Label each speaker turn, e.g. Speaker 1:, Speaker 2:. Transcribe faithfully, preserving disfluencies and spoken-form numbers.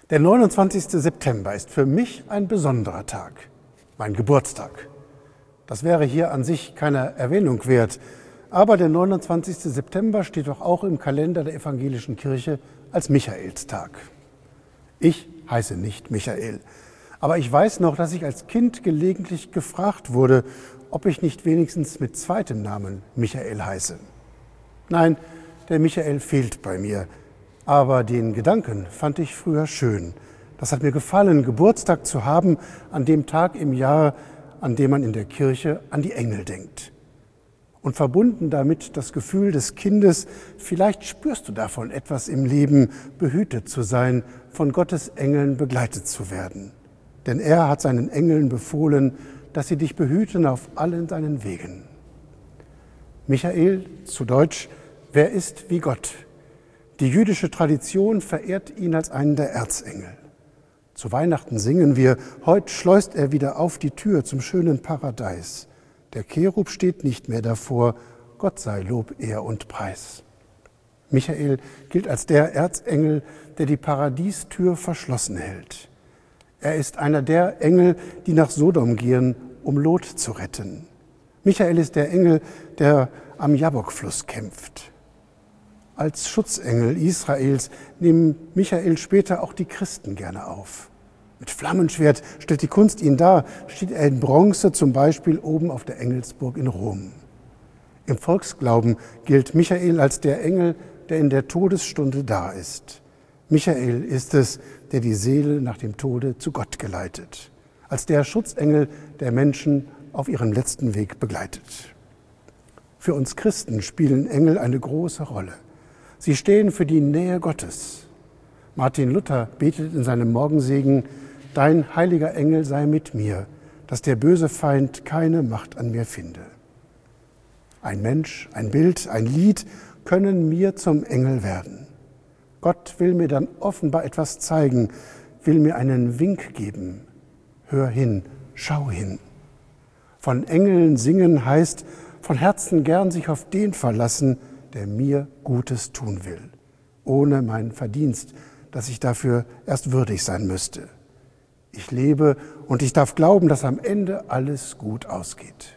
Speaker 1: Der neunundzwanzigste September ist für mich ein besonderer Tag, mein Geburtstag. Das wäre hier an sich keine Erwähnung wert, aber der neunundzwanzigste September steht doch auch im Kalender der evangelischen Kirche als Michaelstag. Ich heiße nicht Michael, aber ich weiß noch, dass ich als Kind gelegentlich gefragt wurde, ob ich nicht wenigstens mit zweitem Namen Michael heiße. Nein, der Michael fehlt bei mir. Aber den Gedanken fand ich früher schön. Das hat mir gefallen, Geburtstag zu haben an dem Tag im Jahr, an dem man in der Kirche an die Engel denkt. Und verbunden damit das Gefühl des Kindes, vielleicht spürst du davon etwas im Leben, behütet zu sein, von Gottes Engeln begleitet zu werden. Denn er hat seinen Engeln befohlen, dass sie dich behüten auf allen deinen Wegen. Michael, zu Deutsch, wer ist wie Gott? Die jüdische Tradition verehrt ihn als einen der Erzengel. Zu Weihnachten singen wir, heut schleust er wieder auf die Tür zum schönen Paradies. Der Cherub steht nicht mehr davor, Gott sei Lob, Ehr und Preis. Michael gilt als der Erzengel, der die Paradiestür verschlossen hält. Er ist einer der Engel, die nach Sodom gehen, um Lot zu retten. Michael ist der Engel, der am Jabbokfluss kämpft. Als Schutzengel Israels nehmen Michael später auch die Christen gerne auf. Mit Flammenschwert stellt die Kunst ihn dar, steht er in Bronze zum Beispiel oben auf der Engelsburg in Rom. Im Volksglauben gilt Michael als der Engel, der in der Todesstunde da ist. Michael ist es, der die Seele nach dem Tode zu Gott geleitet, als der Schutzengel, der Menschen auf ihrem letzten Weg begleitet. Für uns Christen spielen Engel eine große Rolle. Sie stehen für die Nähe Gottes. Martin Luther betet in seinem Morgensegen: Dein heiliger Engel sei mit mir, dass der böse Feind keine Macht an mir finde. Ein Mensch, ein Bild, ein Lied können mir zum Engel werden. Gott will mir dann offenbar etwas zeigen, will mir einen Wink geben. Hör hin, schau hin. Von Engeln singen heißt, von Herzen gern sich auf den verlassen, der mir Gutes tun will, ohne mein Verdienst, dass ich dafür erst würdig sein müsste. Ich lebe und ich darf glauben, dass am Ende alles gut ausgeht.